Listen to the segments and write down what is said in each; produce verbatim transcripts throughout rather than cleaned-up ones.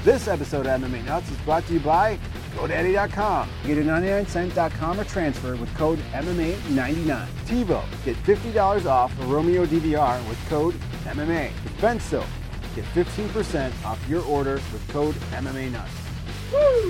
This episode of M M A Nuts is brought to you by GoDaddy dot com. Get a ninety-nine cent .com or transfer with code M M A ninety-nine. TiVo, get fifty dollars off a Romeo D V R with code M M A. With Benso, get fifteen percent off your order with code M M A Nuts. Woo!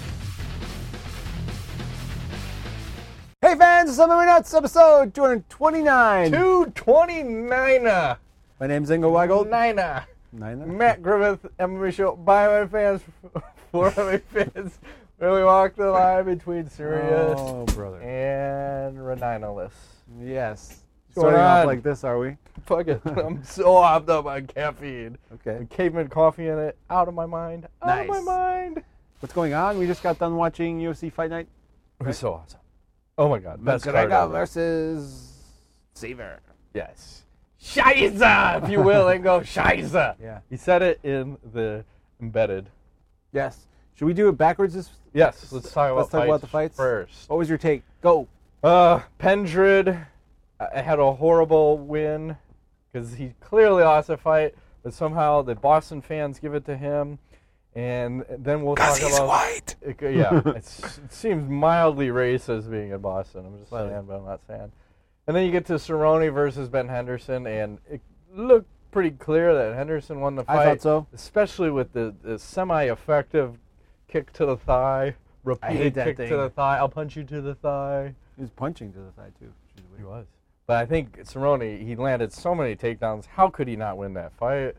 Hey fans, it's M M A Nuts, episode two twenty-nine. two twenty-nine. My name's Ingo Weigold. Nina. Nina? Matt Griffith, M M A Show, by M M A fans, for M M A fans, where we walk the line between serious oh, brother. and Reninolis. Yes. What's going Starting off on? like this, are we? Fuck it. I'm so hopped up on caffeine. Okay. Caveman coffee in it, out of my mind. Out Nice. of my mind. What's going on? We just got done watching U F C Fight Night. It was so awesome. Oh my god. Best card McGregor ever. versus Seaver. Yes. Scheiße, if you will, Ingo. Scheiße. Yeah. He said it in the embedded. Yes. Should we do it backwards? This? Yes, let's talk about Let's talk fights about the fights first. What was your take? Go. Uh, Pendred uh, had a horrible win because he clearly lost a fight, but somehow the Boston fans give it to him, and then we'll talk he's about. white. It, yeah, it's, it seems mildly racist being in Boston. I'm just Slightly. saying, but I'm not saying. And then you get to Cerrone versus Ben Henderson, and it looked pretty clear that Henderson won the fight. I thought so. Especially with the, the semi-effective kick to the thigh, repeated hate that kick thing. to the thigh. I'll punch you to the thigh. He was punching to the side, too. which is He weird. was. But I think Cerrone, he landed so many takedowns. How could he not win that fight?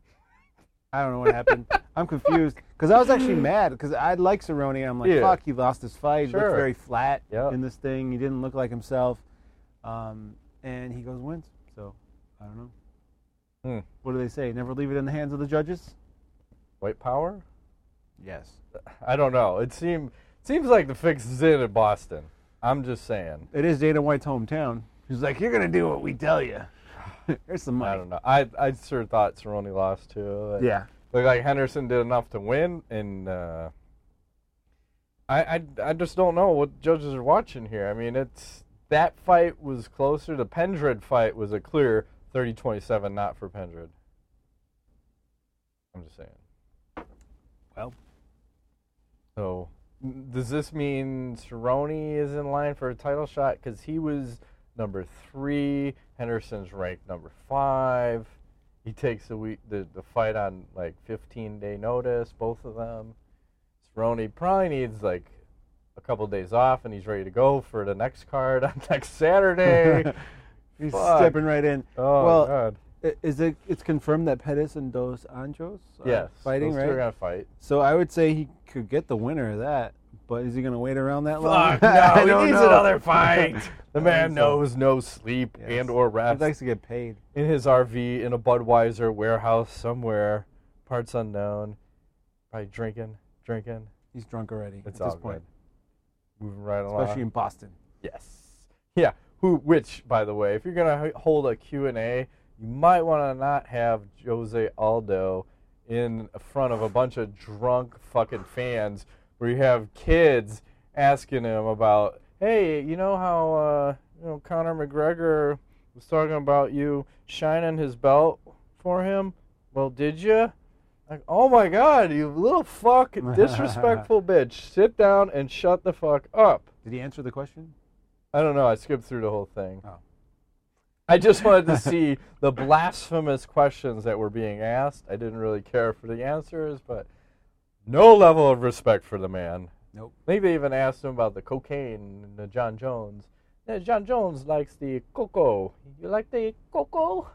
I don't know what happened. I'm confused. Because I was actually mad, because I like Cerrone. I'm like, Yeah. fuck, he lost his fight. He Sure. looked very flat Yep. in this thing. He didn't look like himself. Um, and he goes and wins. So, I don't know. Hmm. What do they say? Never leave it in the hands of the judges? White power? Yes. I don't know. It seem, seems like the fix is in in Boston. I'm just saying. It is Dana White's hometown. He's like, you're going to do what we tell you. There's some money. I don't know. I I sure thought Cerrone lost too. Like, Yeah. Looked like Henderson did enough to win, and uh, I, I I just don't know what judges are watching here. I mean, it's that fight was closer. The Pendred fight was a clear thirty twenty-seven, not for Pendred. I'm just saying. Well. So, does this mean Cerrone is in line for a title shot? Because he was number three. Henderson's ranked number five. He takes the week the, the fight on like fifteen day notice, both of them. Cerrone probably needs like a couple days off, and he's ready to go for the next card on next Saturday. He's Fuck. stepping right in. Oh well, God! i- is it? It's confirmed that Pettis and Dos Anjos are Yes, fighting, those two are right? gonna fight. So I would say he could get the winner of that, but is he going to wait around that long? Fuck I no! don't He needs know. another fight. The I man think so. knows no sleep Yes. and or He rest. likes to get paid. In his R V in a Budweiser warehouse somewhere, parts unknown, probably drinking, drinking. He's drunk already It's at all this point, good. Moving right along. especially in Boston. Yes. Yeah. Who? Which, by the way, if you're gonna h- hold a Q and A, you might want to not have Jose Aldo in front of a bunch of drunk fucking fans, where you have kids asking him about, hey, you know how uh, you know Conor McGregor was talking about you shining his belt for him? Well, did you? Like, oh my God, you little fuck, disrespectful bitch! Sit down and shut the fuck up. Did he answer the question? I don't know. I skipped through the whole thing. Oh. I just wanted to see the blasphemous questions that were being asked. I didn't really care for the answers, but no level of respect for the man. Nope. Maybe they even asked him about the cocaine and the John Jones. Yeah, John Jones likes the cocoa. You like the cocoa?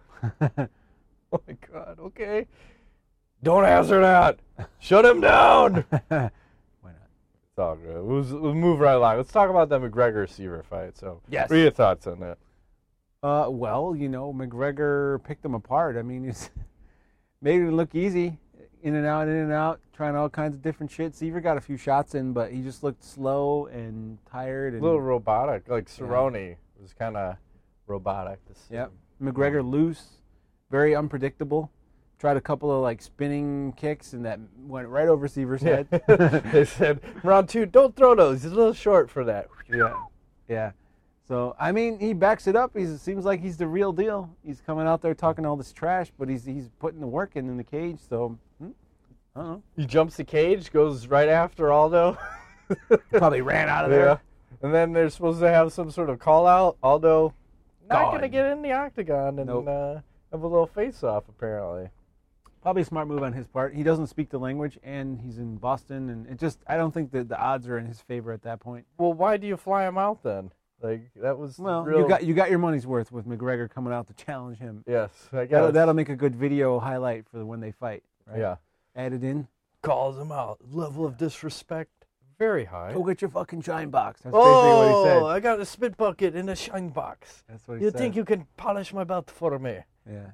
Oh my God. Okay. Don't answer that. Shut him down. Why not? It's all good. We'll, we'll move right along. Let's talk about the McGregor-Seaver fight. So, Yes. what are your thoughts on that? Uh, well, you know, McGregor picked him apart. I mean, he's made it look easy. In and out, in and out, trying all kinds of different shit. Seaver got a few shots in, but he just looked slow and tired. And, A little robotic. Like Cerrone was kind of robotic to see. Yep. McGregor loose, very unpredictable. Tried a couple of like spinning kicks, and that went right over Seaver's head. They said, round two, don't throw those. He's a little short for that. Yeah. Yeah. So, I mean, he backs it up. He's, it seems like he's the real deal. He's coming out there talking all this trash, but he's he's putting the work in in the cage. So, hmm, I don't know. He jumps the cage, goes right after Aldo. Probably ran out of there. Yeah. And then they're supposed to have some sort of call out. Aldo not Gone. going to get in the octagon and Nope. uh, have a little face-off, apparently. Probably a smart move on his part. He doesn't speak the language, and he's in Boston, and it just I don't think that the odds are in his favor at that point. Well, why do you fly him out then? Like, that was Well, real... you got you got your money's worth with McGregor coming out to challenge him. Yes, I guess. That'll, that'll make a good video highlight for when they fight. Right? Yeah. Added in. Calls him out. Level of disrespect, very high. Go get your fucking shine box. That's basically what he said. Oh, I got a spit bucket in a shine box. That's what he You said. think you can polish my belt for me? Yeah.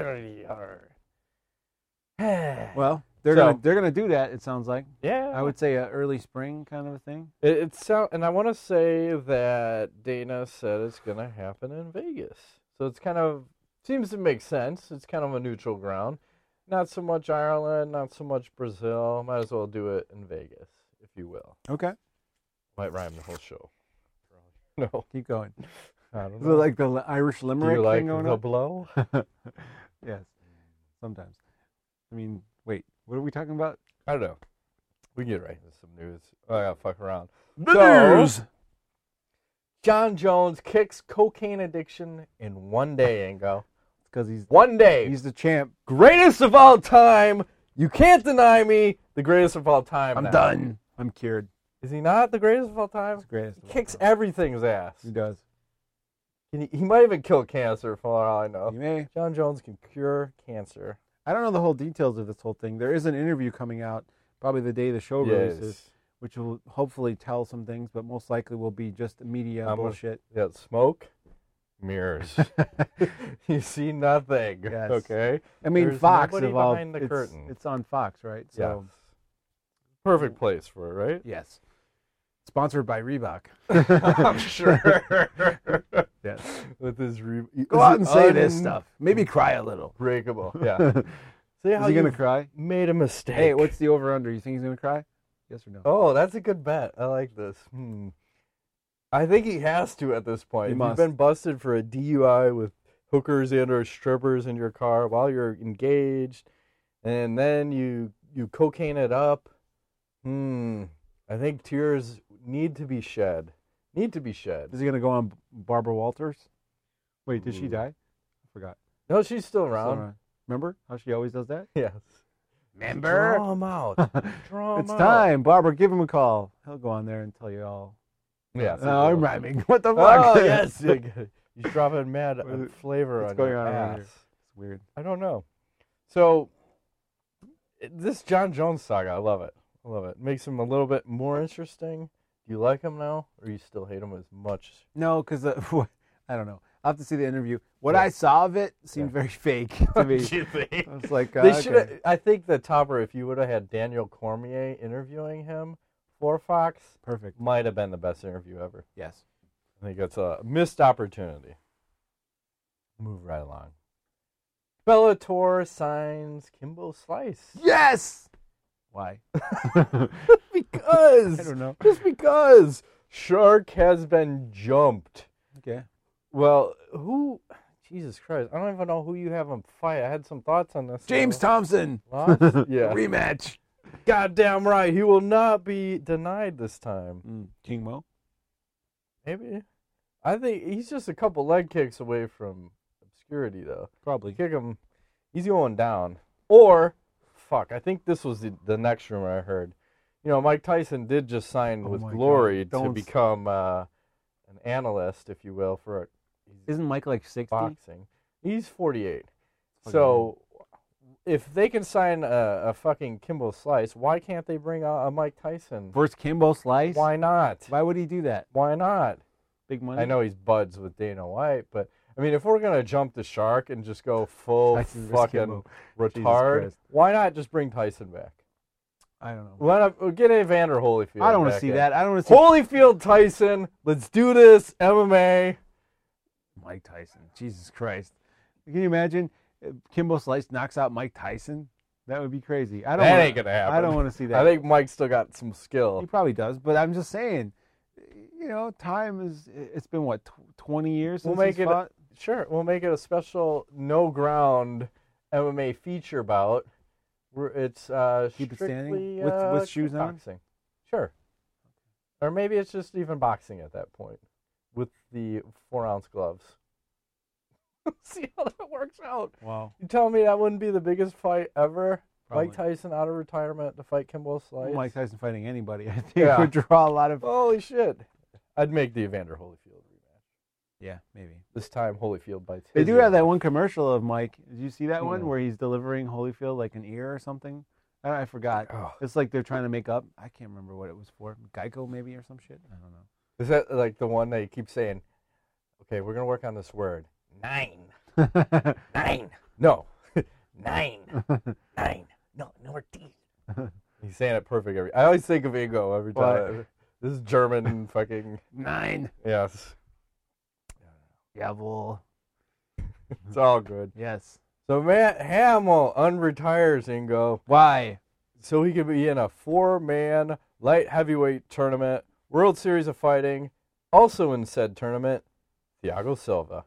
Well, Well, they're So- gonna they're gonna do that. It sounds like. yeah. I would say a early spring kind of a thing. It, it sound, and I want to say that Dana said it's going to happen in Vegas. So it's kind of seems to make sense. It's kind of a neutral ground. Not so much Ireland, not so much Brazil. Might as well do it in Vegas, if you will. Okay. Might rhyme the whole show. No, Keep going. I don't Is know. it like the Irish Do limerick you like thing going the on? blow? Yes. Sometimes. I mean, wait. What are we talking about? I don't know. We can get right into some news. Oh, I gotta fuck around. The So, news. John Jones kicks cocaine addiction in one day, Ingo. Because he's One day. he's the champ. Greatest of all time. You can't deny me. The greatest of all time. I'm now. done. I'm cured. Is he not the greatest of all time? He's the greatest. He of all kicks time. everything's ass. He does. He, he might even kill cancer, for all I know. He may. John Jones can cure cancer. I don't know the whole details of this whole thing. There is an interview coming out probably the day the show releases, Yes. which will hopefully tell some things, but most likely will be just media I'm a- bullshit. Yeah, smoke, mirrors. You see nothing. Yes. Okay. I mean, There's Fox nobody of all, behind the it's, curtain. it's on Fox, right? Yeah. So Perfect place for it, right? yes. Sponsored by Reebok. I'm sure. Yes. With his re- Go out and say this stuff. Maybe cry a little. Unbreakable. Yeah. See how Is he you gonna cry? made a mistake. Hey, what's the over under? You think he's gonna cry? Yes or no? Oh, that's a good bet. I like this. Hmm. I think he has to at this point. He If must. You've been busted for a D U I with hookers and or strippers in your car while you're engaged, and then you you cocaine it up. Hmm. I think tears need to be shed. Need to be shed. Is he gonna go on Barbara Walters? Wait, did she Ooh. die? I forgot. No, she's still Still around. around. Remember how she always does that? Yes. Remember? Draw him out. Draw him It's out. time. Barbara, give him a call. He'll go on there and tell you all. Yes. No, I'm rhyming. What the fuck? Oh, yes. You're dropping mad What is- flavor what's on going your on around ass. here? It's weird. I don't know. So, it- this John Jones saga, I love it. I love it. Makes him a little bit more interesting. Do you like him now, or you still hate him as much? No, because uh, I don't know. I'll have to see the interview. What Yeah. I saw of it seemed Yeah. very fake to me. Do you think? I was like, uh, They okay. should. I think the topper, if you would have had Daniel Cormier interviewing him for Fox, Perfect. might have been the best interview ever. Yes. I think it's a missed opportunity. Move right along. Bellator signs Kimbo Slice. Yes. Why? Because I don't know. just because Shark has been jumped. Okay. Well, who? Jesus Christ! I don't even know who you have him fight. I had some thoughts on this. James though. Thompson. Lost? Yeah. Rematch. Goddamn right. He will not be denied this time. Mm. King Mo. Maybe. I think he's just a couple leg kicks away from obscurity, though. Probably. Kick him. He's going down. Or, fuck, I think this was the, the next rumor I heard. You know, Mike Tyson did just sign Oh with my Glory God. to Don't- become uh, an analyst, if you will, for a, Isn't Mike like sixty? boxing. He's forty-eight. Fucking So, if they can sign a, a fucking Kimbo Slice, why can't they bring a, a Mike Tyson? First Kimbo Slice. Why not? Why would he do that? Why not? Big money. I know he's buds with Dana White, but I mean, if we're gonna jump the shark and just go full Tyson versus fucking Kimbo. retard, Christ. why not just bring Tyson back? I don't know. Why not get Evander Holyfield? I don't want to back see in. that. I don't want to see Holyfield, Tyson. Let's do this. M M A. Mike Tyson. Jesus Christ. Can you imagine if Kimbo Slice knocks out Mike Tyson? That would be crazy. I don't That wanna, ain't gonna happen. I don't want to see that. I think Mike's still got some he skill. probably does, but I'm just saying, you know, time is, it's been what, tw- twenty years since We'll make he's it. fought? Sure, we'll make it a special no ground M M A feature bout We're, it's uh, Keep it strictly standing? With- uh, with shoes on? boxing. Sure. Or maybe it's just even boxing at that point with the four ounce gloves. See how that works out. Wow. You tell me that wouldn't be the biggest fight ever? Probably. Mike Tyson out of retirement to fight Kimbo Slice? Mike Tyson fighting anybody, I think, Yeah. would draw a lot of... Holy shit. I'd make the Evander Holyfield rematch. Yeah, maybe. This time Holyfield bites They his do ear have that off. one commercial of Mike. Did you see that one Hmm. where he's delivering Holyfield like an ear or something? I, I forgot. Oh. It's like they're trying to make up. I can't remember what it was for. Geico maybe or some shit. I don't know. Is that like the one that you keep saying, okay, we're going to work on this word. Nine. Nine. No. Nine. Nine. No, no more teeth. He's saying it perfect every. I always think of Ingo every time. What? This is German fucking. Nine. Yes. Jawohl. It's all good. Yes. So Matt Hamill unretires Ingo Why? so he could be in a four-man light heavyweight tournament, World Series of Fighting. Also in said tournament, Thiago Silva.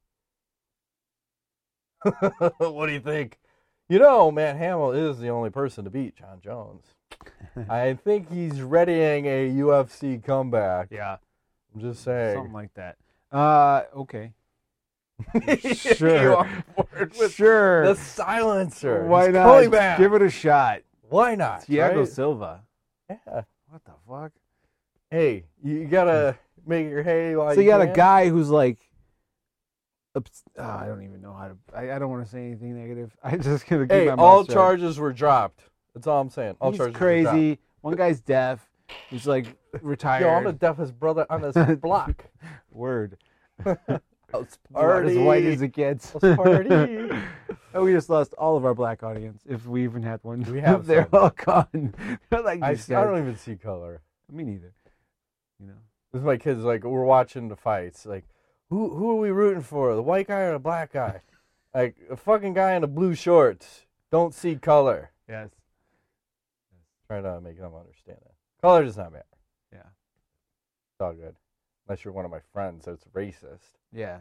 What do you think? You know, Matt Hamill is the only person to beat John Jones. I think he's readying a U F C comeback. Yeah. I'm just saying. Something like that. Uh, okay. You Sure. are bored with Sure. the silencer. Why He's not? coming back. Give it a shot. Why not? Thiago right? Silva. Yeah. What the fuck? Hey, you gotta make your hay while So you you got a can. guy who's like, obs- oh, I don't even know how to. I, I don't want to say anything negative. I just gonna keep Hey, my mouth all shut. charges were dropped. That's all I'm saying. All He's charges were dropped. crazy. One guy's deaf. He's like retired. Yo, I'm the deafest brother on this block. Word. House About party. as white as it gets. House party. Oh, we just lost all of our black audience, if we even had one. We have They're some. all gone. They're like I, these I guys. don't even see color. Me neither. You know. This is my kids. Like we're watching the fights. Like, who who are we rooting for? The white guy or the black guy? Like a fucking guy in the blue shorts. Don't see color. Yes. Trying to make them understand that. Color does not matter. Yeah. It's all good. Unless you're one of my friends that's racist. Yeah.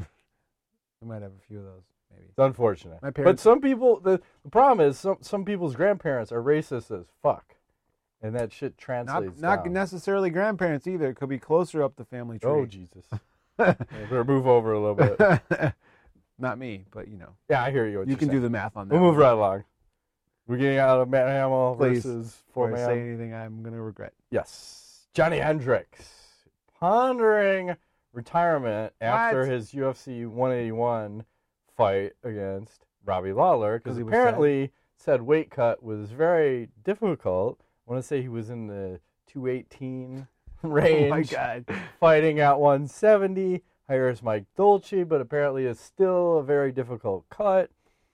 We might have a few of those, maybe. It's unfortunate. My But parents- some people, the, the problem is some, some people's grandparents are racist as fuck. And that shit translates Not, not down. necessarily grandparents either. It could be closer up the family tree. Oh, Jesus. Yeah, better move over a little bit. Not me, but you know. Yeah, I hear you. What You you're can saying. do the math on that. We'll move one. right along. We're getting out of Matt Hamill Please, versus Before four I say man. anything I'm going to regret. Yes. Johnny Hendricks pondering retirement after What? his U F C one eighty-one fight against Robbie Lawler because 'Cause he was apparently said weight cut was very difficult. I want to say he was in the two eighteen range. Oh my God. Fighting at one seventy. Hires Mike Dolce, but apparently it's still a very difficult cut.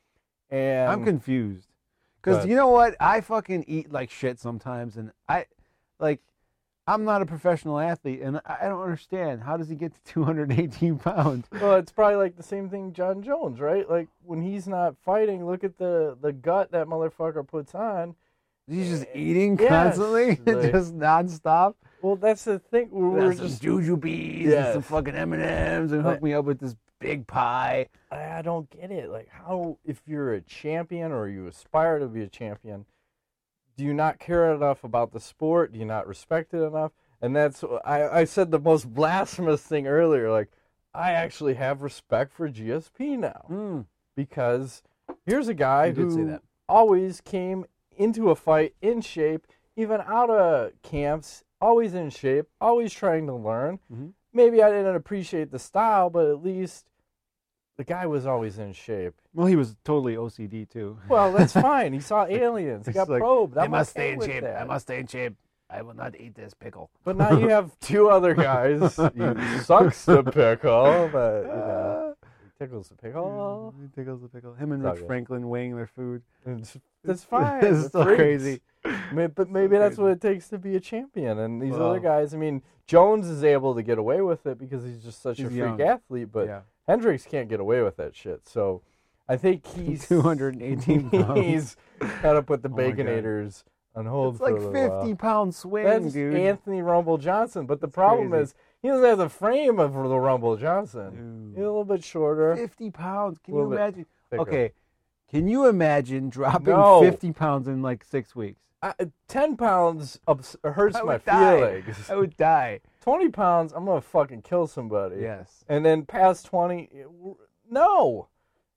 And I'm confused. Go Because ahead. you know what? I fucking eat like shit sometimes. And I, like, I'm not a professional athlete. And I I don't understand. How does he get to two hundred eighteen pounds? Well, it's probably like the same thing John Jones, right? Like when he's not fighting, look at the, the gut that motherfucker puts on. He's just eating Yes, constantly, like- just nonstop. Well, that's the thing. We We're were just just jujubes and Yes. some fucking M and M's and hook But- me up with this big pie. I I don't get it. Like how if you're a champion or you aspire to be a champion, do you not care enough about the sport? Do you not respect it enough? And that's I, I said the most blasphemous thing earlier. Like I actually have respect for G S P now. Mm. Because here's a guy You did say who that. always came into a fight in shape, even out of camps, always in shape, always trying to learn. Mhm. Maybe I didn't appreciate the style, but at least the guy was always in shape. Well, he was totally O C D too. Well, that's fine. He saw aliens. He He's got like, probed. I I'm must okay stay in with shape. that. I must stay in shape. I will not eat this pickle. But now you have two other guys. He sucks the pickle, but you know, he tickles the pickle. He tickles the pickle. Him and It's all Rich good. Franklin weighing their food. It's, that's fine. It's They're still freaks. crazy. May- But maybe So that's crazy. what it takes to be a champion. And these Well- other guys, I mean, Jones is able to get away with it because he's just such He's a freak young. athlete, but Yeah. Hendricks can't get away with that shit. So I think he's two hundred eighteen pounds. he's got to put the Oh my God. Baconators on hold It's for like a little fifty while. pound swing, That's dude. Anthony Rumble Johnson. But the That's problem crazy. is he doesn't have the frame of the Rumble Johnson. Dude. He's a little bit shorter. fifty pounds. Can A you little bit imagine? thicker. Okay, Can you imagine dropping No. fifty pounds in like six weeks? I, ten pounds ups, hurts I my would die. feelings. I would die. twenty pounds, I'm going to fucking kill somebody. Yes. And then past twenty, no.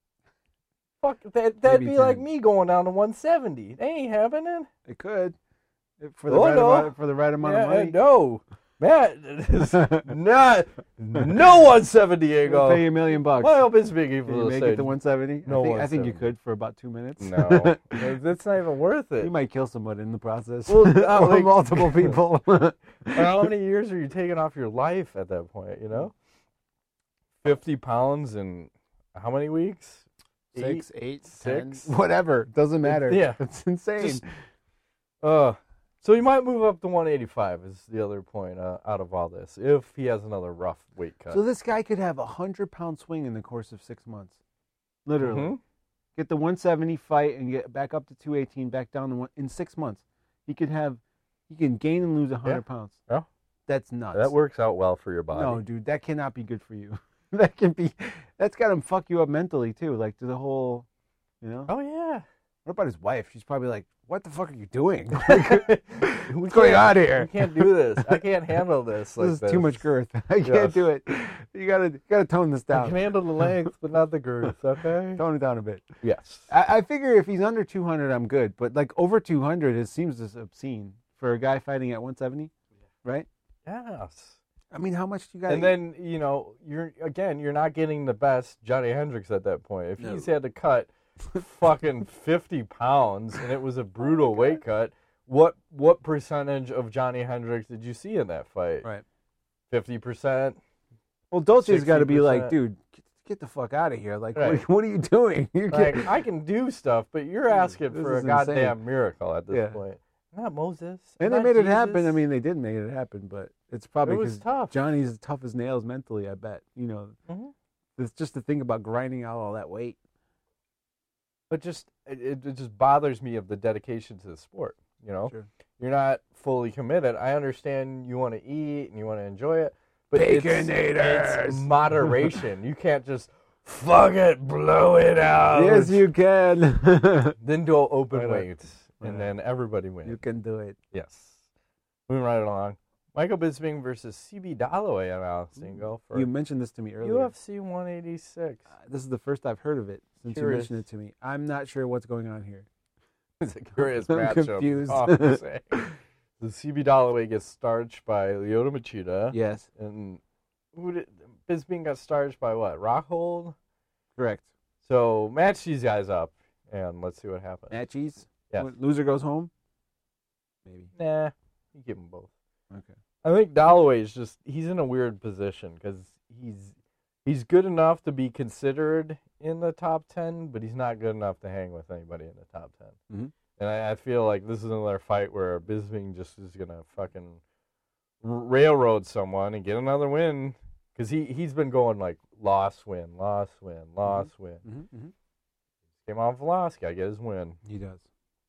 Fuck, that, that'd Maybe be like ten. me going down to one seventy. They ain't happening. It could. If- For the, Oh, right, no. amount, for the right amount Yeah, of money. no. Matt, it is not, no one seventy ain't I'll pay going. you a million bucks. I hope it's big Can people you to make say, it to one seventy? No I think, I think you 170. could for about two minutes. no. That's not even worth it. You might kill someone in the process. Well, not or like- multiple people. How many years are you taking off your life at that point, you know? fifty pounds in how many weeks? Six, eight, Six? ten, whatever. Doesn't matter. yeah. It's insane. Just- Uh, so he might move up to one eighty-five is the other point uh, out of all this, if he has another rough weight cut. So this guy could have a hundred pound swing in the course of six months. Literally. Mhm. Get the one seventy fight and get back up to two eighteen, back down to one in six months. He could have, he can gain and lose a hundred Yeah. pounds. Yeah. That's nuts. That works out well for your body. No, dude, that cannot be good for you. that can be, that's got to fuck you up mentally too. Like to the whole, you know. Oh, yeah. What about his wife? She's probably like, "What the fuck are you doing? We What's going can't- on here? We can't do this. I can't handle this. Like This is too much girth. I can't Yes. do it. You gotta, you gotta tone this I down. can handle the length, but not the girth, okay? Tone it down a bit. Yes. I, I figure if he's under two hundred, I'm good. But like over two hundred, it seems just obscene for a guy fighting at one seventy, right? Yes. I mean, how much do you got? And then, you know, you're again, you're not getting the best Johnny Hendricks at that point. If No. he's had to cut fucking fifty pounds and it was a brutal weight cut, what what percentage of Johnny Hendricks did you see in that fight? right. fifty percent? Well, Dolce's got to be like, sixty dude, get, get the fuck out of here. Like, Right. what, what are you doing? You Like, can't- I can do stuff, but you're asking This for a is goddamn insane. miracle at this Yeah. point. Not Moses. and they not made it happen. Jesus. I mean, they did make it happen, but it's probably It was because tough. Johnny's as tough as nails mentally. I bet. You know, Mhm. it's just the thing about grinding out all that weight. But just it, it it just bothers me of the dedication to the sport. You know, Sure. you're not fully committed. I understand you want to eat and you want to enjoy it, but it's, Baconators! it's moderation. You can't just fuck it, blow it out. Yes, you can. Then do open Why not? weights, Why and not? then everybody wins. you can do it. Yes. Moving right along. Michael Bisping versus C B Dalloway on Alex Dingle for You mentioned this to me earlier. U F C one eighty-six. Uh, This is the first I've heard of it since Curious. you mentioned it to me. I'm not sure what's going on here. It's a curious I'm matchup. confused. Oh, I'm saying. The C B Dalloway gets starched by Lyoto Machida. Yes, And who did Bisping got starched by what? Rockhold? correct. So match these guys up and let's see what happens. Matchies. Yes. When loser goes home. Maybe. Nah, you give them both. Okay. I think Dalloway is just he's in a weird position because he's he's good enough to be considered in the top ten, but he's not good enough to hang with anybody in the top ten. Mhm. And I, I feel like this is another fight where Bisping just is gonna fucking r- railroad someone and get another win because he he's been going like loss win, loss win, loss win. Mm-hmm, mm-hmm. Came off Velasquez, I get his win. He does.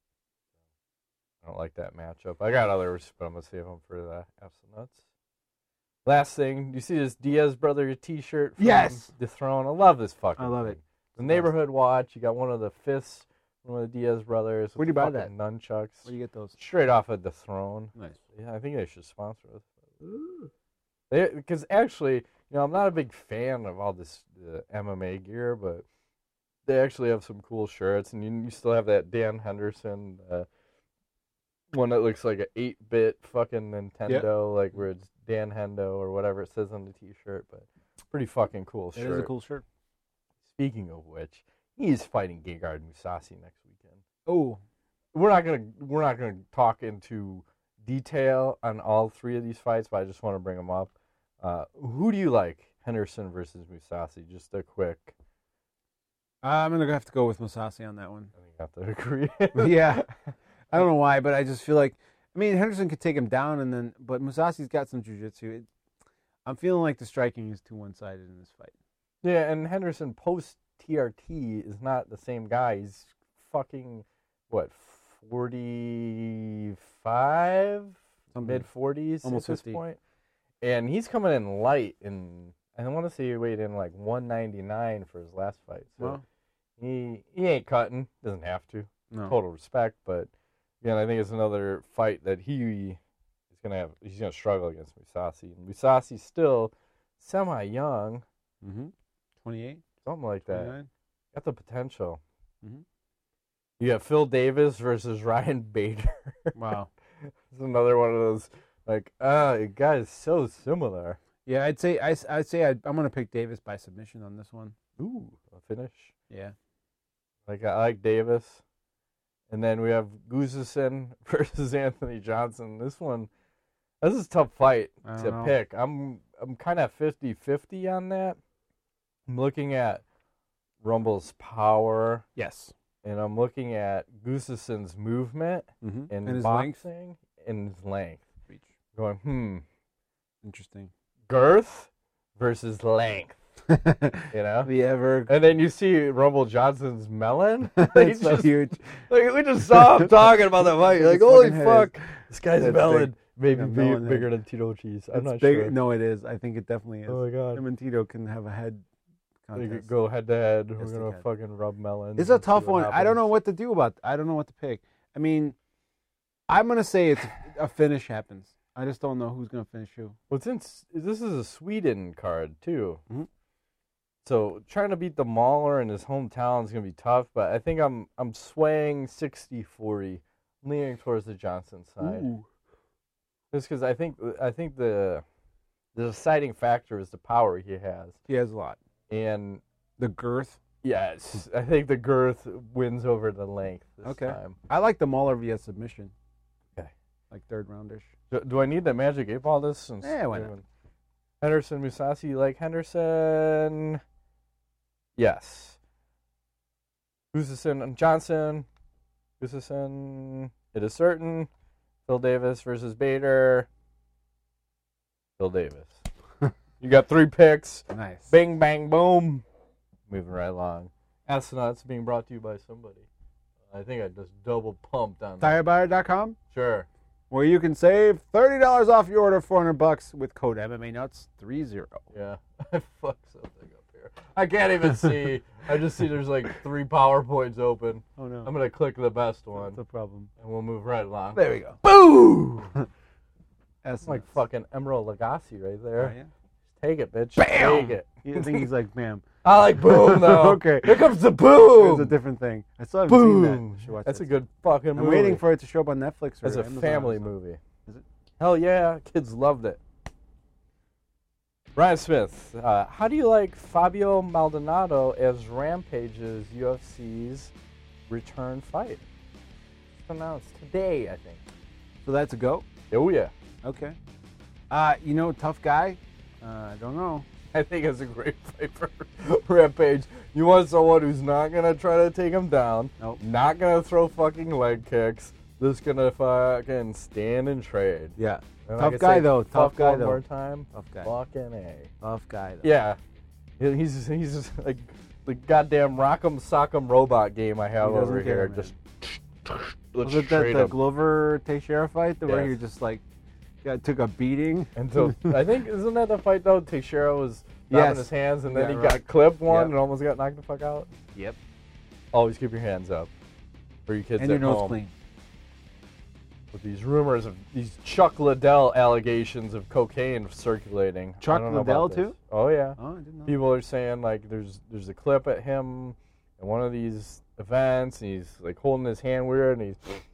I don't like that matchup. I got others, but I'm gonna save them for the F's and nuts. Last thing, you see this Diaz brother T-shirt? From Yes. The Throne. I love this fucking. I love thing. it. The neighborhood watch. You got one of the fists, one of the Diaz brothers. with Where'd you buy fucking Nunchucks. Where do you get those? Straight off of the Throne. Nice. Yeah, I think they should sponsor us. Because actually, you know, I'm not a big fan of all this uh, M M A gear, but they actually have some cool shirts, and you, you still have that Dan Henderson uh, one that looks like an eight-bit fucking Nintendo, like where it's Dan Hendo or whatever it says on the T-shirt, but pretty fucking cool It shirt. is a cool shirt. Speaking of which, he's fighting Gegard Mousasi next weekend. Oh, We're not gonna we're not gonna talk into detail on all three of these fights, but I just want to bring them up. Uh, who do you like, Henderson versus Mousasi? Just a quick. I'm gonna have to go with Mousasi on that one. I think I have to agree. Yeah, I don't know why, but I just feel like, I mean, Henderson could take him down, and then, but Mousasi's got some jiu-jitsu. It, I'm feeling like the striking is too one-sided in this fight. Yeah, and Henderson post T R T is not the same guy. He's fucking what forty-five, mid forties at Almost this fifty. point, and he's coming in light. And I want to say he weighed in like one ninety-nine for his last fight. So Well, He he ain't cutting. Doesn't have to. No. Total respect, but again, I think it's another fight that he is gonna have. He's gonna struggle against Mousasi. And Mousasi's still semi young. Mm-hmm. twenty-eight, something like that. twenty-nine. Got the potential. Mm-hmm. You got Phil Davis versus Ryan Bader. Wow. It's another one of those like, ah, uh, guys, so similar. Yeah, I'd say I, I'd say I'd, I'm gonna pick Davis by submission on this one. Ooh, a finish. Yeah. Like I like Davis, and then we have Gustafsson versus Anthony Johnson. This one, this is a tough fight to know. pick. I'm I'm kind of fifty-fifty on that. I'm looking at Rumble's power. Yes. And I'm looking at Gustafsson's movement Mm-hmm. and, and his boxing length. and his length. Reach. Going, hmm, Interesting. girth versus length. You know? Have you ever? And then you see Rumble Johnson's melon. It's He's so just, huge. like, we just saw him talking about that fight. You're like, His holy fucking head fuck, is- this guy's that's melon. big. Maybe Yeah, be, melon head. bigger than Tito Cheese. I'm It's not big, sure. No, it is. I think it definitely is. Oh my god. Him and Tito can have a head They contest. could go head to head. We're Yes, they gonna can. fucking rub melons. It's a and see tough what one. I don't know happens. what to do about. I don't know what to pick. I mean, I'm gonna say it's a finish happens. I just don't know who's gonna finish who. Well, since this is a Sweden card too, Mhm. so trying to beat the Mauler in his hometown is gonna be tough. But I think I'm I'm swaying sixty forty, leaning towards the Johnson side. Ooh. Just because I think I think the the deciding factor is the power he has, He has a lot. and The girth. yes, I think the girth wins over the length this Okay. time. I like the Mauler via submission. Okay. Like third roundish. Do, do I need the magic eight ball this? Since Yeah, why we not? haven't- Henderson, Musasi, you like Henderson? Yes. Gustafsson and Johnson. Gustafsson, it is certain. Phil Davis versus Bader. Phil Davis. You got three picks. Nice. Bing, bang, boom. Moving right along. Astronauts being brought to you by somebody. I think I just double pumped on that. tire buyer dot com, Sure. where you can save thirty dollars off your order, four hundred bucks with code M M A Nuts thirty. Yeah, I fucked something up here. I can't even see. I just see there's like three PowerPoints open. Oh no. I'm gonna click the best one, That's a problem. and we'll move right along. There we go. Boom! That's It's like fucking Emerald Lagasse right there. Oh, yeah. Take it, bitch. Bam! Take it. You think he's like, bam. I like boom though. Okay. Here comes the It's a boom. different thing. I still haven't seen that. Boom. I should watch That's that a good fucking I'm movie. waiting for it to show up on Netflix or It's a Amazon family or something. movie. Is it? Hell yeah, kids loved it. Ryan Smith, uh, how do you like Fabio Maldonado as Rampage's U F C's return fight? It's announced today, I think. So that's a go? Oh yeah, Okay. Uh, you know, tough guy? Uh, I don't know. I think it's a great fight for Rampage. You want someone who's not gonna try to take him down, Nope. not gonna throw fucking leg kicks, just gonna fucking stand and trade. Yeah. And Tough like I guy, say, though. Tough fuck guy, one though. more time. Tough guy. Fucking A. Tough guy, though. Yeah. He- He's he's just like the goddamn Rock'em Sock'em robot game I have He doesn't over care, here. man. Just Was it that straight the up Glover Teixeira fight the where Yes. he just like got, took a beating? until I think isn't that the fight though? Teixeira was grabbing Yes. his hands and then Yeah, he right. got clipped one Yep. and almost got knocked the fuck out. Yep. Always keep your hands up for you kids And at your nose home. clean. With these rumors of these Chuck Liddell allegations of cocaine circulating. I Chuck don't know about Liddell, this. too? Oh yeah. Oh, I didn't know. People are saying like there's there's a clip at him at one of these events and he's like holding his hand weird and he's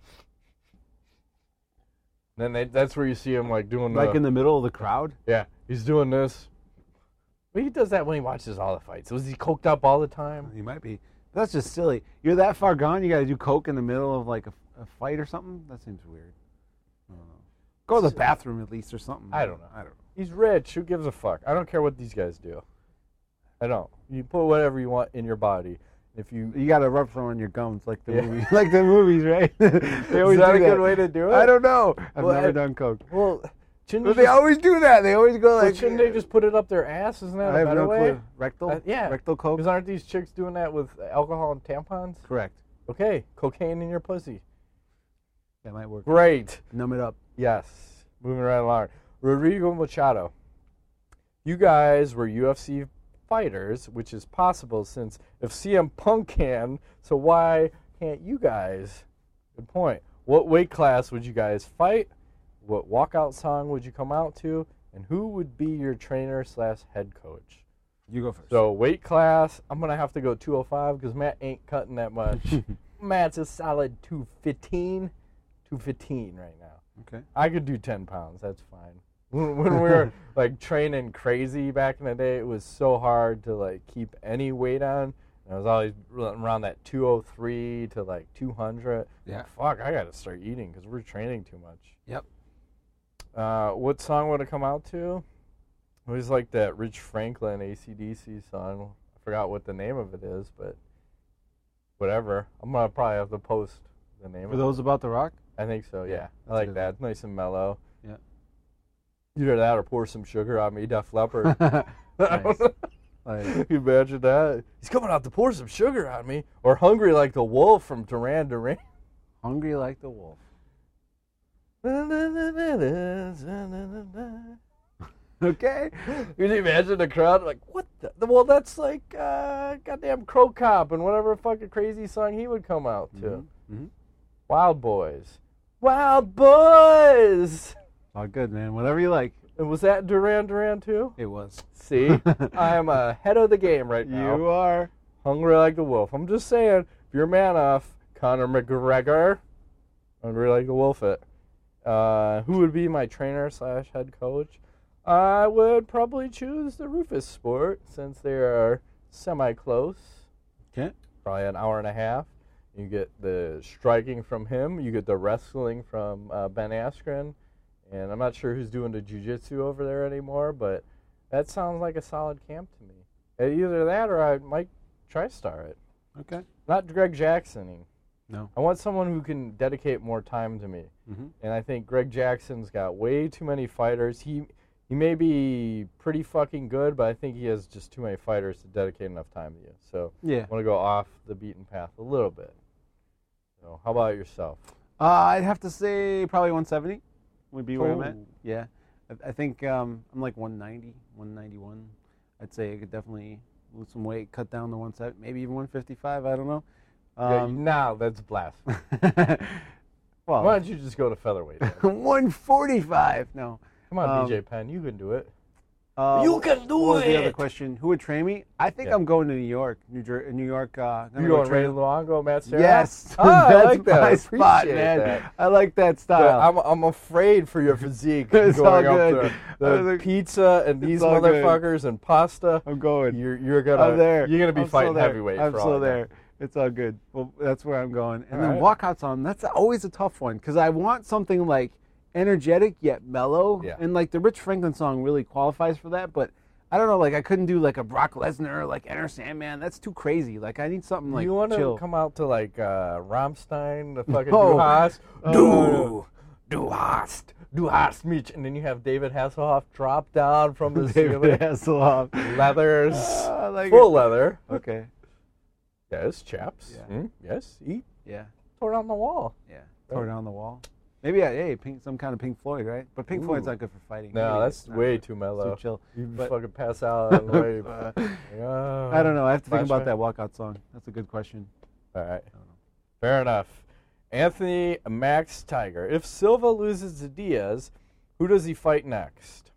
then they, that's where you see him like doing Like the, in the middle of the crowd? yeah he's doing this. But he does that when he watches all the fights. Was he coked up all the time? He might be. That's just silly. You're that far gone, you got to do coke in the middle of like a, a fight or something? That seems weird. I don't know. Go to the bathroom at least or something. I don't know. I don't know. He's rich. Who gives a fuck? I don't care what these guys do. I don't. You put whatever you want in your body. If you You got to rub some on your gums like the Yeah. movie, like the movies, right? they always is that do a good way to do it? I don't know. I've Well, never I- done coke. Well, shouldn't, But you they just, always do that. They always go well, like. shouldn't they just put it up their ass? Isn't that I a have better no way? clue. Rectal. Uh, yeah. Rectal coke. Because aren't these chicks doing that with alcohol and tampons? Correct. Okay, cocaine in your pussy. That might work. Great. Numb it up. Yes. Moving right along. Rodrigo Machado. You guys were U F C fighters, which is possible since if C M Punk can, so why can't you guys? Good point. What weight class would you guys fight? What walkout song would you come out to? And who would be your trainer slash head coach? You go first. So weight class, I'm going to have to go two oh five because Matt ain't cutting that much. Matt's a solid two fifteen. two fifteen right now. Okay. I could do ten pounds. That's fine. When, when we were like training crazy back in the day, it was so hard to like keep any weight on. And I was always around that two oh three to like two hundred. Yeah. Fuck, I got to start eating because we're training too much. Yep. Uh, what song would it come out to? It was like that Rich Franklin A C D C song. I forgot what the name of it is, but whatever. I'm going to probably have to post the name For of those it. about the rock? I think so, yeah. Yeah, I like good. that. It's nice and mellow. Yeah. Either that or Pour Some Sugar on Me, Def Leppard. Nice. Like, Can you imagine that? He's coming out to pour some sugar on me. Or Hungry Like the Wolf from Duran Duran. hungry like the wolf. Okay. Can you imagine the crowd like, what the? Well, that's like uh, goddamn Crow Cop and whatever fucking crazy song he would come out to. Mm-hmm. Mm-hmm. Wild Boys. Wild Boys! All good, man. Whatever you like. And was that Duran Duran too? It was. See? I am ahead of the game right now. You are. Hungry Like the Wolf. I'm just saying, if you're a man off, Conor McGregor, Hungry Like the Wolf it. Uh, who would be my trainer slash head coach? I would probably choose the Rufus Sport since they are semi-close. Okay. Probably an hour and a half. You get the striking from him. You get the wrestling from uh, Ben Askren. And I'm not sure who's doing the jiu-jitsu over there anymore, but that sounds like a solid camp to me. Either that or I might try star it. Okay. Not Greg Jacksoning. No. I want someone who can dedicate more time to me. Mm-hmm. And I think Greg Jackson's got way too many fighters. He he may be pretty fucking good, but I think he has just too many fighters to dedicate enough time to you. So Yeah. I want to go off the beaten path a little bit. So how about yourself? Uh, I'd have to say probably one seventy would be where I'm at. Oh. Yeah. I, I think um, I'm like one ninety, one ninety-one. I'd say I could definitely lose some weight, cut down to one seventy, maybe even one fifty-five. I don't know. Yeah, Um, now that's blasphemy. well, Why don't you just go to featherweight? then? one forty-five. No. Come on, Um, B J Penn, you can do it. Uh, You can do what was the other it! question? Who would train me? I think Yeah. I'm going to New York, New Jersey, New York. Uh, You go going Ray train- Luongo, Matt Serra? Yes, Ah, I that's like that. my I spot, appreciate man. that. I like that But style. I'm I'm afraid for your physique It's going all up good. to the I think- pizza and these all good. motherfuckers and pasta. I'm going. You're you're gonna I'm there. you're gonna be I'm still fighting there. heavyweight. I'm for all still I know. there. It's all good. Well, that's where I'm going. And All then right. walkouts on. That's always a tough one because I want something like energetic yet mellow. Yeah. And like the Rich Franklin song really qualifies for that, but. I don't know, like I couldn't do like a Brock Lesnar, like Enter Sandman. That's too crazy. Like I need something like you want to chill. come out to like uh, Rammstein, the fucking No. Du hast, Oh, du, no. du hast, du hast mich, and then you have David Hasselhoff drop down from the David ceiling, Hasselhoff. leathers, Ah, I like full it. leather. Okay. Yes, chaps. Yeah. Hmm? Yes, eat. Yeah. Tore down the wall. Yeah. Tore down the wall. Maybe uh, hey, pink, some kind of Pink Floyd, right? But Pink Ooh. Floyd's not good for fighting. No, Maybe that's it's not way good. too mellow. Too chill. You But- fucking pass out on the way. Uh, Oh. I don't know. I have to think about Flashback? that walkout song. That's a good question. All right. don't know. Fair enough. Anthony Max Tiger. If Silva loses to Diaz, who does he fight next?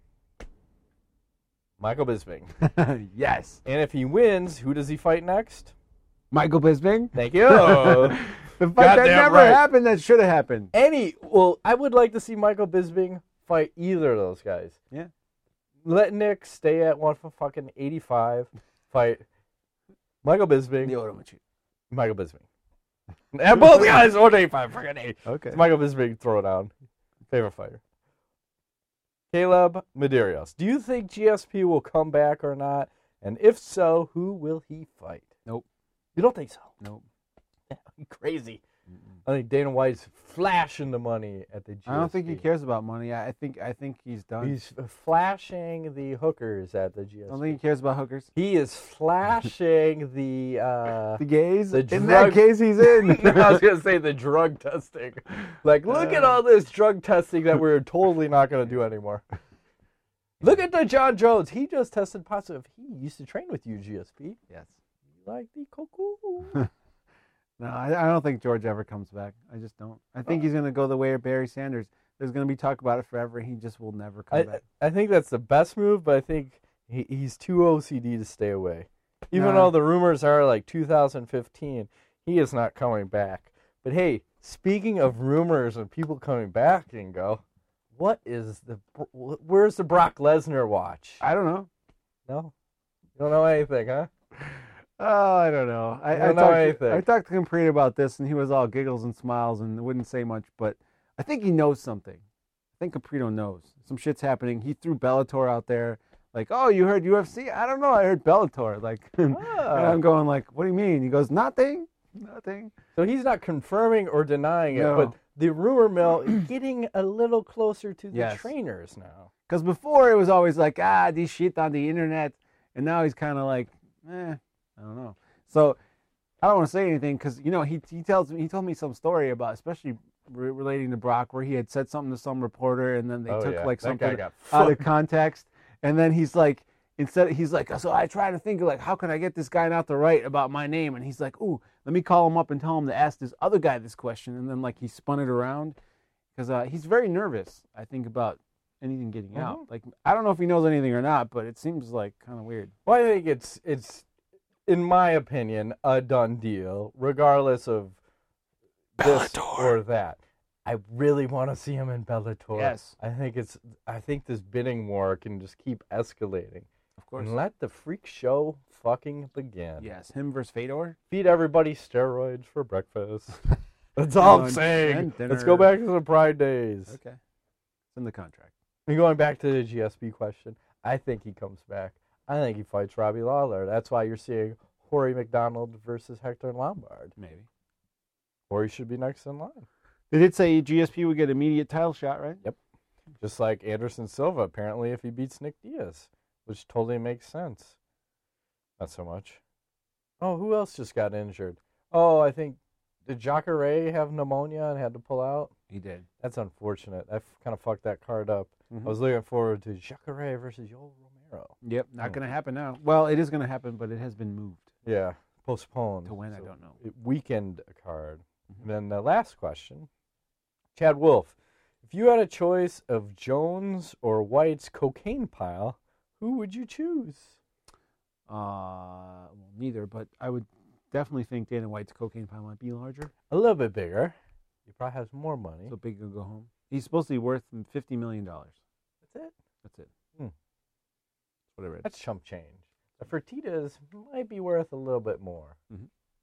Michael Bisping. Yes. And if he wins, who does he fight next? Michael Bisping. Thank you. The fight that Goddamn never right. happened that should have happened. Any, well, I would like to see Michael Bisping fight either of those guys. Yeah. Let Nick stay at one for fucking eighty-five. Fight Michael Bisping. The Odomachi. Michael Bisping. And both guys one eighty-five. Fucking eight. Okay. Michael Bisping, throw it down. Favorite fighter. Caleb Medeiros. Do you think G S P will come back or not? And if so, who will he fight? Nope. You don't think so? Nope. Crazy. I think Dana White's flashing the money at the G S P. I don't think he cares about money. I I think I think he's done. He's flashing the hookers at the G S P. I don't think he cares about hookers. He is flashing the. Uh, The gays. The in drug- that case, he's in. I was gonna say the drug testing. Like, look at all this drug testing that we're totally not gonna do anymore. Look at the John Jones. He just tested positive. He used to train with you, G S P. Yes. Like the cuckoo. No, I, I don't think George ever comes back. I just don't. I think he's going to go the way of Barry Sanders. There's going to be talk about it forever. He just will never come I, back. I think that's the best move, but I think he, he's too O C D to stay away. Even Nah. though the rumors are like two thousand fifteen, he is not coming back. But hey, speaking of rumors and people coming back, Ingo, what is the where's the Brock Lesnar watch? I don't know. No, you don't know anything, huh? Oh, I don't know. I, You I, don't know talked, anything. I talked to Capri about this, and he was all giggles and smiles and wouldn't say much. But I think he knows something. I think Caprino knows. Some shit's happening. He threw Bellator out there. Like, oh, you heard U F C? I don't know. I heard Bellator. Like, and Ah. I'm going like, what do you mean? He goes, nothing. Nothing. So he's not confirming or denying it, No. but the rumor mill is getting a little closer to the Yes. trainers now. Because before it was always like, ah, this shit on the internet. And now he's kind of like, eh, I don't know. So I don't want to say anything because, you know, he he tells me, he told me some story about, especially re- relating to Brock, where he had said something to some reporter and then they Oh, took yeah. like That guy something got out of fucked. context. And then he's like, instead, he's like, so I try to think of like, how can I get this guy not to write about my name? And he's like, ooh, let me call him up and tell him to ask this other guy this question. And then like he spun it around because uh, he's very nervous, I think, about anything getting Mhm. out. Like, I don't know if he knows anything or not, but it seems like kind of weird. Well, I think it's it's, in my opinion, a done deal, regardless of this Bellator. or that. I really want to see him in Bellator. Yes. I think it's. I think this bidding war can just keep escalating. Of course. And let the freak show fucking begin. Yes, him versus Fedor. Feed everybody steroids for breakfast. That's all I'm Lunch saying. and Let's dinner. go back to the Pride days. Okay. It's in the contract. And going back to the G S P question, I think he comes back. I think he fights Robbie Lawler. That's why you're seeing Jorge McDonald versus Hector Lombard. Maybe. Or he should be next in line. They did say G S P would get immediate title shot, right? Yep. Just like Anderson Silva, apparently, if he beats Nick Diaz, which totally makes sense. Not so much. Oh, who else just got injured? Oh, I think, did Jacare have pneumonia and had to pull out? He did. That's unfortunate. I kind of fucked that card up. Mhm. I was looking forward to Jacare versus Yoel Romero. Yep, not Mm. going to happen now. Well, it is going to happen, but it has been moved. Yeah, postponed. To when, I So don't know. It weakened a card. Mhm. And then the last question, Chad Wolf. If you had a choice of Jones or White's cocaine pile, who would you choose? Uh, well, neither, but I would definitely think Dana White's cocaine pile might be larger. A little bit bigger. He probably has more money. So big he'll go home. He's supposed to be worth fifty million dollars. That's it. That's it. Hmm. That's what I read. That's chump change. The Fertitas might be worth a little bit more. Mhm.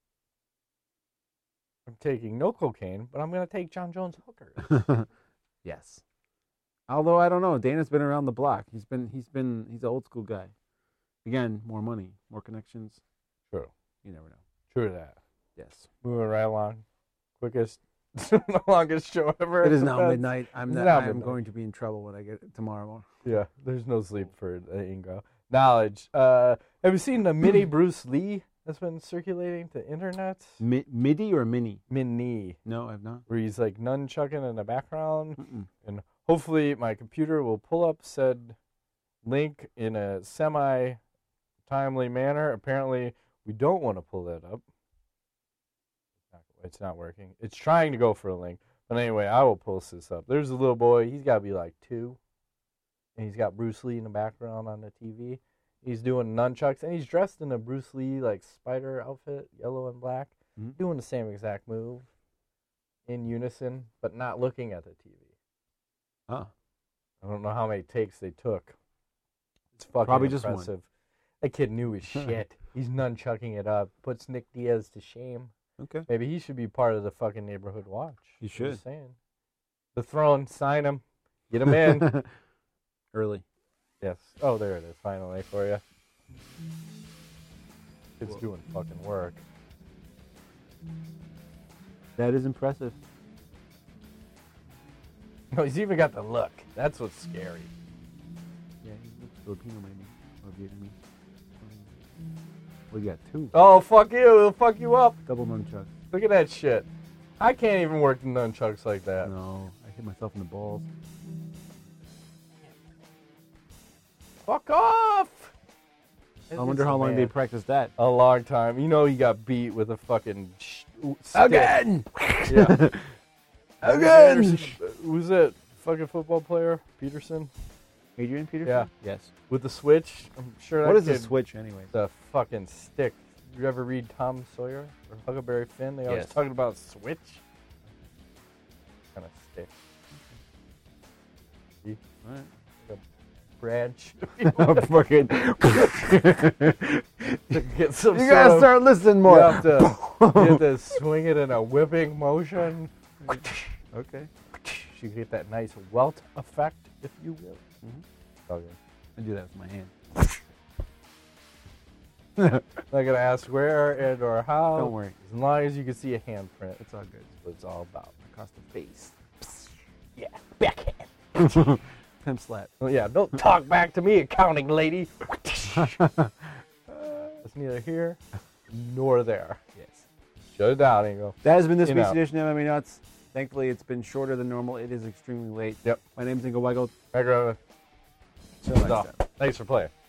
I'm taking no cocaine, but I'm going to take John Jones hookers. Yes. Although I don't know, Dana's been around the block. He's been he's been he's an old school guy. Again, more money, more connections. True. You never know. True to that. Yes. Moving right along. Quickest, the longest show ever. It is The now best. midnight. I'm It's not, now I am midnight. going to be in trouble when I get it tomorrow morning. Yeah, there's no sleep for uh, Ingo. Knowledge. Uh, have you seen the mini Bruce Lee that's been circulating to internet? Mi- MIDI or mini? Mini, No, I've not. where he's like nunchucking in the background. Mm-mm. And hopefully my computer will pull up said link in a semi-timely manner. Apparently we don't want to pull that up. It's not, it's not working. It's trying to go for a link. But anyway, I will post this up. There's a little boy. He's got to be like two. And he's got Bruce Lee in the background on the T V. He's doing nunchucks. And he's dressed in a Bruce Lee like spider outfit, yellow and black. Mhm. Doing the same exact move in unison, but not looking at the T V. Huh. I don't know how many takes they took. It's fucking Probably just one. impressive. That kid knew his shit. He's nunchucking it up. Puts Nick Diaz to shame. Okay. Maybe he should be part of the fucking neighborhood watch. He I'm should. just saying. The Throne, sign him. Get him in. Early. Yes. Oh, there it is. Finally for you. It's Whoa. doing fucking work. That is impressive. No, he's even got the look. That's what's scary. Yeah, he looks Filipino maybe. Or Vietnamese. Well, you got two. Oh, fuck you. It'll fuck you up. Double nunchucks. Look at that shit. I can't even work the nunchucks like that. No, I hit myself in the balls. Fuck off! I wonder how long Man. they practiced that. A long time. You know he got beat with a fucking sh- stick. Again! Yeah. Again! Who's that fucking football player? Peterson? Adrian Peterson? Yeah. Yes. With the switch? I'm sure that What is kid, the switch, anyway? The fucking stick. You ever read Tom Sawyer or Huckleberry Finn? They always Yes. talking about switch. Kind of stick. See? All right. Like a branch. Fucking. To get some You sort gotta of- start listening You more. have to, you have to swing it in a whipping motion. Okay. You get that nice welt effect, if you will. Mhm. Okay. I do that with my hand. Not gonna ask where and or how. Don't worry. As long as you can see a handprint, It's all good. that's what it's all about. Across the face. Yeah, backhand. Pimp slap. Well, yeah, don't talk back to me, accounting lady. It's neither here nor there. Yes. Shut it down, Ingo. That has been this You week's know. edition of M M A Nuts. Thankfully, it's been shorter than normal. It is extremely late. Yep. My name's Ingo Weigel. Back around. Till next time. Thanks for playing.